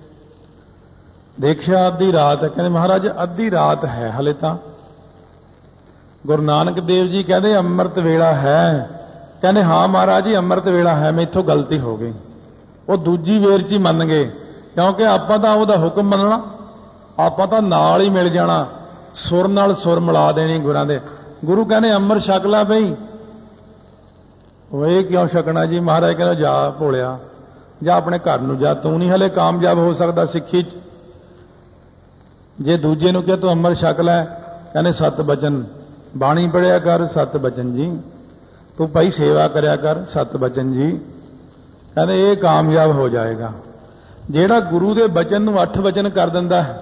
ਦੇਖਿਆ ਅੱਧੀ ਰਾਤ ਹੈ। ਕਹਿੰਦੇ ਮਹਾਰਾਜ ਅੱਧੀ ਰਾਤ ਹੈ ਹਲੇ ਤਾਂ। ਗੁਰੂ ਨਾਨਕ ਦੇਵ ਜੀ ਕਹਿੰਦੇ ਅੰਮ੍ਰਿਤ ਵੇਲਾ ਹੈ। ਕਹਿੰਦੇ ਹਾਂ ਮਹਾਰਾਜ ਜੀ ਅੰਮ੍ਰਿਤ ਵੇਲਾ ਹੈ, ਮੈਥੋਂ ਗਲਤੀ ਹੋ ਗਈ। ਉਹ ਦੂਜੀ ਵੇਰ 'ਚ ਹੀ ਮੰਨ ਗਏ, ਕਿਉਂਕਿ ਆਪਾਂ ਤਾਂ ਉਹਦਾ ਹੁਕਮ ਮੰਨਣਾ, ਆਪਾਂ ਤਾਂ ਨਾਲ ਹੀ ਮਿਲ ਜਾਣਾ, ਸੁਰ ਨਾਲ ਸੁਰ ਮਿਲਾ ਦੇਣੀ ਗੁਰਾਂ ਦੇ। ਗੁਰੂ ਕਹਿੰਦੇ ਅੰਮ੍ਰਿਤ ਛਕ ਲਾ ਬਈ। ਉਹ ਇਹ ਕਿਉਂ ਛਕਣਾ ਜੀ? ਮਹਾਰਾਜ ਕਹਿੰਦਾ ਜਾ ਭੋਲਿਆ, ਜਾਂ ਆਪਣੇ ਘਰ ਨੂੰ ਜਾ, ਤੂੰ ਨਹੀਂ ਹਲੇ ਕਾਮਯਾਬ ਹੋ ਸਕਦਾ ਸਿੱਖੀ 'ਚ। ਜੇ ਦੂਜੇ ਨੂੰ ਕਿਹਾ ਤੂੰ ਅੰਮ੍ਰਿਤ ਛਕ ਲੈ, ਕਹਿੰਦੇ 7 ਬਚਨ ਬਾਣੀ ਪੜਿਆ ਕਰ, 7 ਬਚਨ ਜੀ, ਤੂੰ ਭਾਈ ਸੇਵਾ ਕਰਿਆ ਕਰ, 7 ਬਚਨ ਜੀ, ਕਹਿੰਦੇ ਇਹ ਕਾਮਯਾਬ ਹੋ ਜਾਏਗਾ। ਜਿਹੜਾ ਗੁਰੂ ਦੇ ਬਚਨ ਨੂੰ 8 ਬਚਨ ਕਰ ਦਿੰਦਾ ਹੈ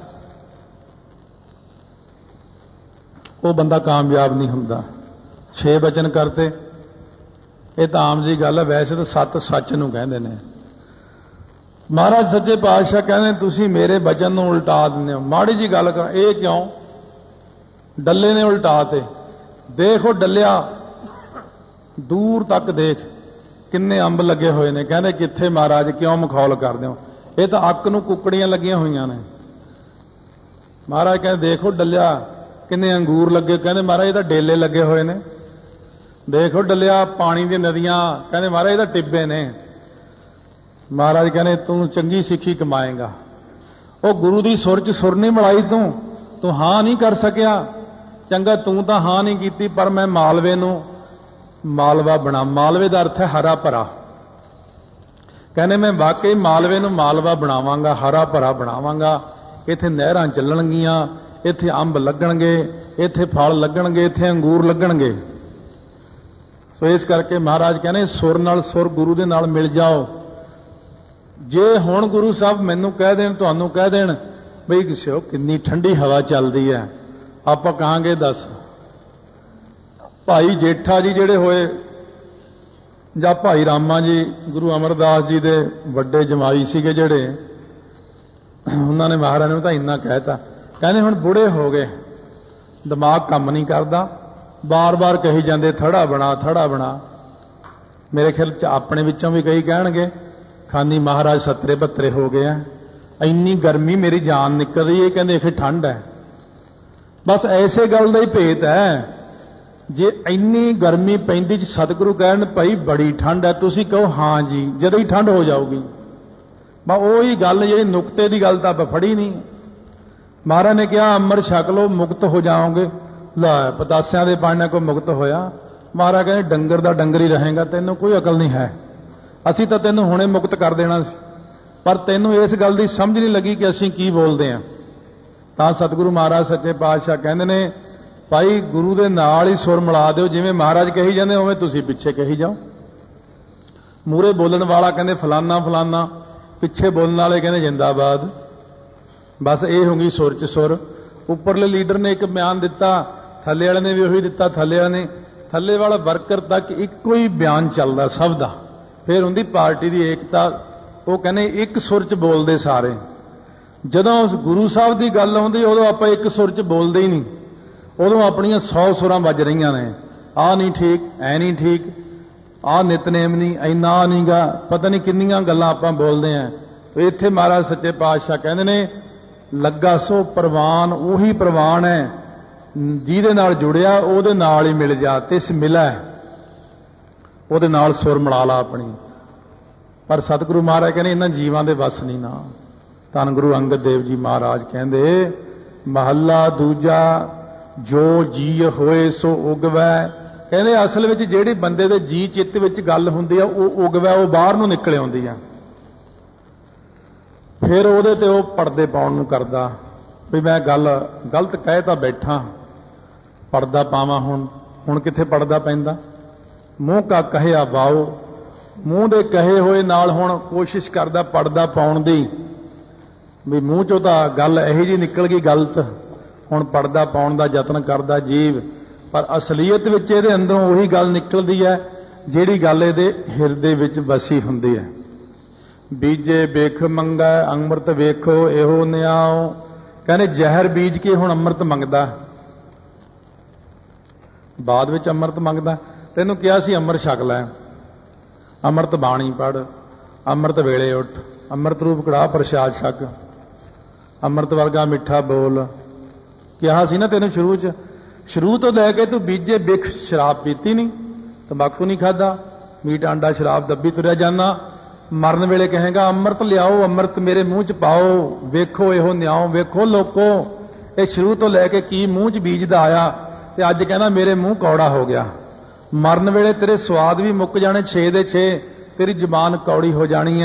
ਉਹ ਬੰਦਾ ਕਾਮਯਾਬ ਨਹੀਂ ਹੁੰਦਾ। 6 ਬਚਨ ਕਰਤੇ, ਇਹ ਤਾਂ ਆਮ ਜੀ ਗੱਲ ਹੈ, ਵੈਸੇ ਤਾਂ 7 ਸੱਚ ਨੂੰ ਕਹਿੰਦੇ ਨੇ। ਮਹਾਰਾਜ ਸੱਚੇ ਪਾਤਸ਼ਾਹ ਕਹਿੰਦੇ ਤੁਸੀਂ ਮੇਰੇ ਬਚਨ ਨੂੰ ਉਲਟਾ ਦਿੰਦੇ ਹੋ। ਮਾੜੀ ਜੀ ਗੱਲ ਕਰ, ਇਹ ਕਿਉਂ? ਡੱਲੇ ਨੇ ਉਲਟਾ ਤੇ, ਦੇਖੋ ਡੱਲਿਆ ਦੂਰ ਤੱਕ ਦੇਖ ਕਿੰਨੇ ਅੰਬ ਲੱਗੇ ਹੋਏ ਨੇ। ਕਹਿੰਦੇ ਕਿੱਥੇ ਮਹਾਰਾਜ, ਕਿਉਂ ਮਖੌਲ ਕਰਦੇ ਹੋ? ਇਹ ਤਾਂ ਅੱਕ ਨੂੰ ਕੁੱਕੜੀਆਂ ਲੱਗੀਆਂ ਹੋਈਆਂ ਨੇ। ਮਹਾਰਾਜ ਕਹਿੰਦੇ ਦੇਖੋ ਡੱਲਿਆ ਕਿੰਨੇ ਅੰਗੂਰ ਲੱਗੇ। ਕਹਿੰਦੇ ਮਹਾਰਾਜ ਇਹ ਤਾਂ ਡੇਲੇ ਲੱਗੇ ਹੋਏ ਨੇ। ਦੇਖੋ ਡੱਲਿਆ ਪਾਣੀ ਦੀਆਂ ਨਦੀਆਂ। ਕਹਿੰਦੇ ਮਹਾਰਾਜ ਇਹ ਤਾਂ ਟਿੱਬੇ ਨੇ। ਮਹਾਰਾਜ ਕਹਿੰਦੇ ਤੂੰ ਚੰਗੀ ਸਿੱਖੀ ਕਮਾਏਗਾ। ਉਹ ਗੁਰੂ ਦੀ ਸੁਰ 'ਚ ਸੁਰ ਨਹੀਂ ਮਿਲਾਈ, ਤੂੰ ਹਾਂ ਨਹੀਂ ਕਰ ਸਕਿਆ। ਚੰਗਾ ਤੂੰ ਤਾਂ ਹਾਂ ਨਹੀਂ ਕੀਤੀ, ਪਰ ਮੈਂ ਮਾਲਵੇ ਨੂੰ ਮਾਲਵਾ ਬਣਾ। ਮਾਲਵੇ ਦਾ ਅਰਥ ਹੈ ਹਰਾ ਭਰਾ। ਕਹਿੰਦੇ ਮੈਂ ਵਾਕਈ ਮਾਲਵੇ ਨੂੰ ਮਾਲਵਾ ਬਣਾਵਾਂਗਾ, ਹਰਾ ਭਰਾ ਬਣਾਵਾਂਗਾ। ਇੱਥੇ ਨਹਿਰਾਂ ਚੱਲਣਗੀਆਂ, ਇੱਥੇ ਅੰਬ ਲੱਗਣਗੇ, ਇੱਥੇ ਫਲ ਲੱਗਣਗੇ, ਇੱਥੇ ਅੰਗੂਰ ਲੱਗਣਗੇ। ਸੋ ਇਸ ਕਰਕੇ ਮਹਾਰਾਜ ਕਹਿੰਦੇ ਸੁਰ ਨਾਲ ਸੁਰ ਗੁਰੂ ਦੇ ਨਾਲ ਮਿਲ ਜਾਓ। ਜੇ ਹੁਣ ਗੁਰੂ ਸਾਹਿਬ ਮੈਨੂੰ ਕਹਿ ਦੇਣ, ਤੁਹਾਨੂੰ ਕਹਿ ਦੇਣ ਬਈ ਕਿਸੇ ਕਿੰਨੀ ਠੰਡੀ ਹਵਾ ਚੱਲਦੀ ਹੈ, ਆਪਾਂ ਕਹਾਂਗੇ ਦੱਸ। ਭਾਈ ਜੇਠਾ ਜੀ ਜਿਹੜੇ ਹੋਏ ਜਾਂ ਭਾਈ ਰਾਮਾ ਜੀ ਗੁਰੂ ਅਮਰਦਾਸ ਜੀ ਦੇ ਵੱਡੇ ਜਮਾਈ ਸੀਗੇ ਜਿਹੜੇ, ਉਹਨਾਂ ਨੇ ਮਹਾਰਾਜ ਨੂੰ ਤਾਂ ਇੰਨਾ ਕਹਿਤਾ। ਕਹਿੰਦੇ ਹੁਣ ਬੁੜੇ ਹੋ ਗਏ, ਦਿਮਾਗ ਕੰਮ ਨਹੀਂ ਕਰਦਾ, ਬਾਰ-ਬਾਰ ਕਹੀ ਜਾਂਦੇ ਥੜਾ ਬਣਾ ਥੜਾ ਬਣਾ। ਮੇਰੇ ਖਿਆਲ 'ਚ ਆਪਣੇ ਵਿੱਚੋਂ ਵੀ ਕਈ ਕਹਿਣਗੇ ਖਾਨੀ ਮਹਾਰਾਜ 70-72 ਹੋ ਗਏ ਆ, ਇੰਨੀ ਗਰਮੀ ਮੇਰੀ ਜਾਨ ਨਿਕਲ ਰਹੀ ਹੈ। ਕਹਿੰਦੇ ਇਹ ਠੰਡ ਹੈ। ਬਸ ਐਸੇ ਗੱਲ ਦਾ ਹੀ ਭੇਤ ਹੈ। ਜੇ ਇੰਨੀ ਗਰਮੀ ਪੈਂਦੀ 'ਚ ਸਤਿਗੁਰੂ ਕਹਿਣ ਭਾਈ ਬੜੀ ਠੰਡ ਹੈ, ਤੁਸੀਂ ਕਹੋ ਹਾਂ ਜੀ, ਜਦੋਂ ਹੀ ਠੰਡ ਹੋ ਜਾਊਗੀ। ਬਸ ਉਹੀ ਗੱਲ ਜਿਹੜੀ ਨੁਕਤੇ ਦੀ ਗੱਲ ਤਾਂ ਆਪਾਂ ਫੜੀ ਨਹੀਂ। ਮਹਾਰਾਜ ਨੇ ਕਿਹਾ ਅੰਮ੍ਰਿਤ ਛਕ ਲਓ ਮੁਕਤ ਹੋ ਜਾਓਗੇ। ਲੈ ਪਤਾਸਿਆਂ ਦੇ ਪਾਣੀ ਨਾਲ ਕੋਈ ਮੁਕਤ ਹੋਇਆ? ਮਹਾਰਾਜ ਕਹਿੰਦੇ ਡੰਗਰ ਦਾ ਡੰਗਰ ਹੀ ਰਹੇਗਾ, ਤੈਨੂੰ ਕੋਈ ਅਕਲ ਨਹੀਂ ਹੈ। ਅਸੀਂ ਤਾਂ ਤੈਨੂੰ ਹੁਣੇ ਮੁਕਤ ਕਰ ਦੇਣਾ ਸੀ, ਪਰ ਤੈਨੂੰ ਇਸ ਗੱਲ ਦੀ ਸਮਝ ਨਹੀਂ ਲੱਗੀ ਕਿ ਅਸੀਂ ਕੀ ਬੋਲਦੇ ਹਾਂ। ਤਾਂ ਸਤਿਗੁਰੂ ਮਹਾਰਾਜ ਸੱਚੇ ਪਾਤਸ਼ਾਹ ਕਹਿੰਦੇ ਨੇ ਭਾਈ ਗੁਰੂ ਦੇ ਨਾਲ ਹੀ ਸੁਰ ਮਿਲਾ ਦਿਓ। ਜਿਵੇਂ ਮਹਾਰਾਜ ਕਹੀ ਜਾਂਦੇ ਉਵੇਂ ਤੁਸੀਂ ਪਿੱਛੇ ਕਹੀ ਜਾਓ। ਮੂਹਰੇ ਬੋਲਣ ਵਾਲਾ ਕਹਿੰਦੇ ਫਲਾਨਾ ਫਲਾਨਾ, ਪਿੱਛੇ ਬੋਲਣ ਵਾਲੇ ਕਹਿੰਦੇ ਜਿੰਦਾਬਾਦ। ਬਸ ਇਹ ਹੋਗੀ ਸੁਰ 'ਚ ਸੁਰ। ਉੱਪਰਲੇ ਲੀਡਰ ਨੇ ਇੱਕ ਬਿਆਨ ਦਿੱਤਾ, ਥੱਲੇ ਵਾਲੇ ਨੇ ਵੀ ਉਹੀ ਦਿੱਤਾ। ਥੱਲੇ ਵਾਲਾ ਵਰਕਰ ਤੱਕ ਇੱਕੋ ਹੀ ਬਿਆਨ ਚੱਲਦਾ ਸਭ ਦਾ। ਫਿਰ ਹੁੰਦੀ ਪਾਰਟੀ ਦੀ ਏਕਤਾ। ਉਹ ਕਹਿੰਦੇ ਇੱਕ ਸੁਰ 'ਚ ਬੋਲਦੇ ਸਾਰੇ। ਜਦੋਂ ਉਸ ਗੁਰੂ ਸਾਹਿਬ ਦੀ ਗੱਲ ਆਉਂਦੀ ਉਦੋਂ ਆਪਾਂ ਇੱਕ ਸੁਰ 'ਚ ਬੋਲਦੇ ਹੀ ਨਹੀਂ। ਉਦੋਂ ਆਪਣੀਆਂ 100 ਸੁਰਾਂ ਵੱਜ ਰਹੀਆਂ ਨੇ। ਆਹ ਨਹੀਂ ਠੀਕ, ਐ ਨਹੀਂ ਠੀਕ, ਆਹ ਨਿਤਨੇਮ ਨਹੀਂ, ਇੰਨਾ ਨਹੀਂਗਾ, ਪਤਾ ਨਹੀਂ ਕਿੰਨੀਆਂ ਗੱਲਾਂ ਆਪਾਂ ਬੋਲਦੇ ਹਾਂ। ਤੇ ਇੱਥੇ ਮਹਾਰਾਜ ਸੱਚੇ ਪਾਤਸ਼ਾਹ ਕਹਿੰਦੇ ਨੇ ਲੱਗਾ ਸੋ ਪ੍ਰਵਾਨ, ਉਹੀ ਪ੍ਰਵਾਨ ਹੈ ਜਿਹਦੇ ਨਾਲ ਜੁੜਿਆ ਉਹਦੇ ਨਾਲ ਹੀ ਮਿਲ ਜਾ। ਤਿਸ ਮਿਲੈ, ਉਹਦੇ ਨਾਲ ਸੁਰ ਮਿਲਾ ਲਾ ਆਪਣੀ। ਪਰ ਸਤਿਗੁਰੂ ਮਹਾਰਾਜ ਕਹਿੰਦੇ ਇਹਨਾਂ ਜੀਵਾਂ ਦੇ ਵੱਸ ਨਹੀਂ ਨਾ। ਧੰਨ ਗੁਰੂ ਅੰਗਦ ਦੇਵ ਜੀ ਮਹਾਰਾਜ ਕਹਿੰਦੇ ਮਹੱਲਾ ਦੂਜਾ ਜੋ ਜੀ ਹੋਏ ਸੋ ਉਗਵੈ। ਕਹਿੰਦੇ ਅਸਲ ਵਿੱਚ ਜਿਹੜੀ ਬੰਦੇ ਦੇ ਜੀ ਚਿੱਤ ਵਿੱਚ ਗੱਲ ਹੁੰਦੀ ਆ ਉਹ ਉਗਵੈ, ਉਹ ਬਾਹਰ ਨੂੰ ਨਿਕਲ ਆਉਂਦੀ ਆ। ਫਿਰ ਉਹਦੇ ਤੇ ਉਹ ਪਰਦੇ ਪਾਉਣ ਨੂੰ ਕਰਦਾ ਵੀ ਮੈਂ ਗੱਲ ਗਲਤ ਕਹਿ ਤਾਂ ਬੈਠਾ, ਪਰਦਾ ਪਾਵਾਂ। ਹੁਣ ਕਿੱਥੇ ਪਰਦਾ ਪੈਂਦਾ? ਮੂੰਹ ਕਾ ਕਹਿਆ ਵਾਓ, ਮੂੰਹ ਦੇ ਕਹੇ ਹੋਏ ਨਾਲ ਹੁਣ ਕੋਸ਼ਿਸ਼ ਕਰਦਾ ਪਰਦਾ ਪਾਉਣ ਦੀ, ਵੀ ਮੂੰਹ ਚੋਂ ਤਾਂ ਗੱਲ ਇਹੋ ਜਿਹੀ ਨਿਕਲ ਗਈ ਗਲਤ, ਹੁਣ ਪਰਦਾ ਪਾਉਣ ਦਾ ਯਤਨ ਕਰਦਾ ਜੀਵ। ਪਰ ਅਸਲੀਅਤ ਵਿੱਚ ਇਹਦੇ ਅੰਦਰੋਂ ਉਹੀ ਗੱਲ ਨਿਕਲਦੀ ਹੈ ਜਿਹੜੀ ਗੱਲ ਇਹਦੇ ਹਿਰਦੇ ਵਿੱਚ ਵਸੀ ਹੁੰਦੀ ਹੈ। ਬੀਜੇ ਵੇਖ ਮੰਗੈ ਅੰਮ੍ਰਿਤ ਵੇਖੋ ਇਹੋ ਨਿਆਓ। ਕਹਿੰਦੇ ਜ਼ਹਿਰ ਬੀਜ ਕੇ ਹੁਣ ਅੰਮ੍ਰਿਤ ਮੰਗਦਾ, ਬਾਅਦ ਵਿੱਚ ਅੰਮ੍ਰਿਤ ਮੰਗਦਾ। ਤੈਨੂੰ ਕਿਹਾ ਸੀ ਅੰਮ੍ਰਿਤ ਛਕ ਲੈ, ਅੰਮ੍ਰਿਤ ਬਾਣੀ ਪੜ੍ਹ, ਅੰਮ੍ਰਿਤ ਵੇਲੇ ਉੱਠ, ਅੰਮ੍ਰਿਤ ਰੂਪ ਕੜਾਹ ਪ੍ਰਸ਼ਾਦ ਛਕ, ਅੰਮ੍ਰਿਤ ਵਰਗਾ ਮਿੱਠਾ ਬੋਲ। ਕਿਹਾ ਸੀ ਨਾ ਤੈਨੂੰ ਸ਼ੁਰੂ ਤੋਂ ਲੈ ਕੇ ਤੂੰ ਬੀਜੇ ਬਿਖ ਸ਼ਰਾਬ ਪੀਤੀ ਨਹੀਂ, ਤੰਬਾਕੂ ਨਹੀਂ ਖਾਦਾ, ਮੀਟ ਆਂਡਾ ਸ਼ਰਾਬ ਦੱਬੀ ਤੁਰਿਆ ਜਾਣਾ। ਮਰਨ ਵੇਲੇ ਕਹੇਗਾ ਅੰਮ੍ਰਿਤ ਲਿਆਓ, ਅੰਮ੍ਰਿਤ ਮੇਰੇ ਮੂੰਹ 'ਚ ਪਾਓ, ਵੇਖੋ ਇਹੋ ਨਿਆਓ। ਵੇਖੋ ਲੋਕੋ, ਇਹ ਸ਼ੁਰੂ ਤੋਂ ਲੈ ਕੇ ਕੀ ਮੂੰਹ 'ਚ ਬੀਜਦਾ ਆਇਆ ਤੇ ਅੱਜ ਕਹਿੰਦਾ ਮੇਰੇ ਮੂੰਹ ਕੌੜਾ ਹੋ ਗਿਆ। ਮਰਨ ਵੇਲੇ ਤੇਰੇ ਸਵਾਦ ਵੀ ਮੁੱਕ ਜਾਣੇ 6 ਦੇ 6, ਤੇਰੀ ਜ਼ੁਬਾਨ ਕੌੜੀ ਹੋ ਜਾਣੀ ਹੈ।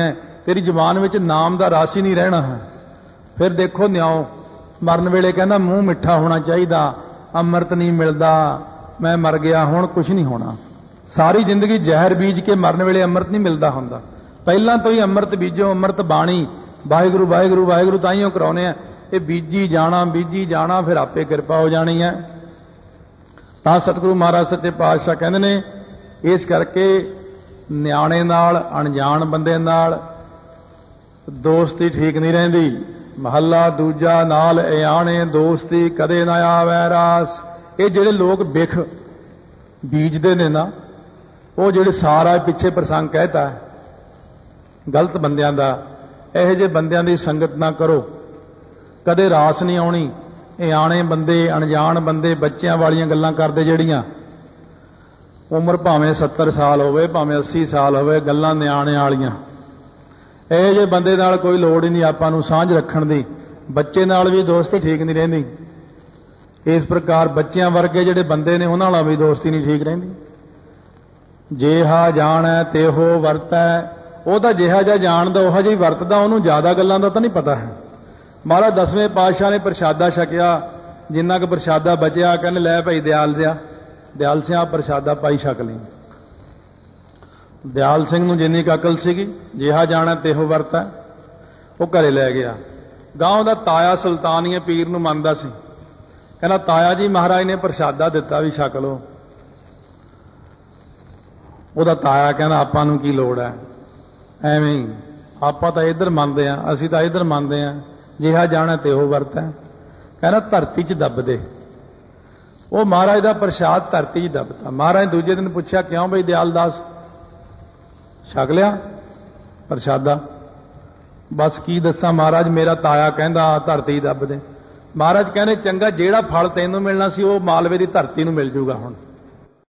तेरी जबान विच नाम दा रस ही नहीं रहना है। फिर देखो न्याओ, मरन वेले कहना मूँह मिठा होना चाहिए, अमृत नहीं मिलता, मैं मर गया हुण कुछ नहीं होना। सारी जिंदगी जहर बीज के मरन वेले अमृत नहीं मिलता हुंदा। पहलां तो ही अमृत बीजो, अमृत बाणी, वाहिगुरू वाहिगुरू वाहिगुरू ताइयों कराउने आ। ये बीजी जाना फिर आपे किरपा हो जानी है। तां सतगुरु महाराज सच्चे पातशाह कहंदे ने, इस करके न्याणे नाल अणजाण बंदे नाल दोस्ती ठीक नहीं रहिंदी। महला दूजा नाल अयाणे दोस्ती कदे ना आवे रास। ये जिहड़े लोग बिख बीजदे ने ना, वो जिहड़े सारा पिछे प्रसंग कहता है गलत बंदियां दा, इहो जिहे बंदियां दी संगत ना करो, कदे रास नहीं आउणी। अयाणे बंदे अणजाण बंदे बच्चियां वालियां गल्लां करदे, जिहड़ियां उम्र भावें 70 साल होवे भावें 80 साल होवे, गल्लां न्याणे वालियां, इहो जिहे बंदे नाल कोई लोड़ ही नहीं आपां नूं सांझ रखण दी। बच्चे नाल भी दोस्ती ठीक नहीं रहिंदी। इस प्रकार बच्चियां वर्गे जिहड़े बंदे ने उन्हां नाल भी दोस्ती नहीं ठीक रहिंदी। जेहा जाणै तेहो वरतै, ਉਹ ਤਾਂ ਜਿਹਾ ਜਿਹਾ ਜਾਣਦਾ ਉਹ ਜਿਹਾ ਹੀ ਵਰਤਦਾ, ਉਹਨੂੰ ਜ਼ਿਆਦਾ ਗੱਲਾਂ ਦਾ ਤਾਂ ਨਹੀਂ ਪਤਾ ਹੈ। ਮਹਾਰਾਜ 10ਵੇਂ ਪਾਤਸ਼ਾਹ ਨੇ ਪ੍ਰਸ਼ਾਦਾ ਛਕਿਆ, ਜਿੰਨਾ ਕੁ ਪ੍ਰਸ਼ਾਦਾ ਬਚਿਆ ਕਹਿੰਦੇ ਲੈ ਭਾਈ ਦਿਆਲ ਸਿੰਘ ਪ੍ਰਸ਼ਾਦਾ ਪਾਈ ਛਕ ਲਈ। ਦਿਆਲ ਸਿੰਘ ਨੂੰ ਜਿੰਨੀ ਕੁ ਅਕਲ ਸੀਗੀ, ਜਿਹਾ ਜਾਣਾ ਤੇਹੋ ਵਰਤਾ, ਉਹ ਘਰੇ ਲੈ ਗਿਆ। ਗਾਂਵ ਦਾ ਤਾਇਆ ਸੁਲਤਾਨੀਏ ਪੀਰ ਨੂੰ ਮੰਨਦਾ ਸੀ, ਕਹਿੰਦਾ ਤਾਇਆ ਜੀ ਮਹਾਰਾਜ ਨੇ ਪ੍ਰਸ਼ਾਦਾ ਦਿੱਤਾ ਵੀ ਛਕ ਲਓ। ਉਹਦਾ ਤਾਇਆ ਕਹਿੰਦਾ ਆਪਾਂ ਨੂੰ ਕੀ ਲੋੜ ਹੈ, ਐਵੇਂ ਹੀ ਆਪਾਂ ਤਾਂ ਇੱਧਰ ਮੰਨਦੇ ਹਾਂ, ਅਸੀਂ ਤਾਂ ਇੱਧਰ ਮੰਨਦੇ ਹਾਂ, ਜਿਹਾ ਜਾਣਾ ਤੇ ਉਹ ਵਰਤ ਹੈ। ਕਹਿੰਦਾ ਧਰਤੀ 'ਚ ਦੱਬ ਦੇ। ਉਹ ਮਹਾਰਾਜ ਦਾ ਪ੍ਰਸ਼ਾਦ ਧਰਤੀ 'ਚ ਦੱਬਤਾ। ਮਹਾਰਾਜ ਦੂਜੇ ਦਿਨ ਪੁੱਛਿਆ ਕਿਉਂ ਬਈ ਦਿਆਲਦਾਸ, ਛਕ ਲਿਆ ਪ੍ਰਸ਼ਾਦਾ? ਬਸ ਕੀ ਦੱਸਾਂ ਮਹਾਰਾਜ, ਮੇਰਾ ਤਾਇਆ ਕਹਿੰਦਾ ਧਰਤੀ ਦੱਬ ਦੇ। ਮਹਾਰਾਜ ਕਹਿੰਦੇ ਚੰਗਾ, ਜਿਹੜਾ ਫਲ ਤੈਨੂੰ ਮਿਲਣਾ ਸੀ ਉਹ ਮਾਲਵੇ ਦੀ ਧਰਤੀ ਨੂੰ ਮਿਲ ਜੂਗਾ ਹੁਣ।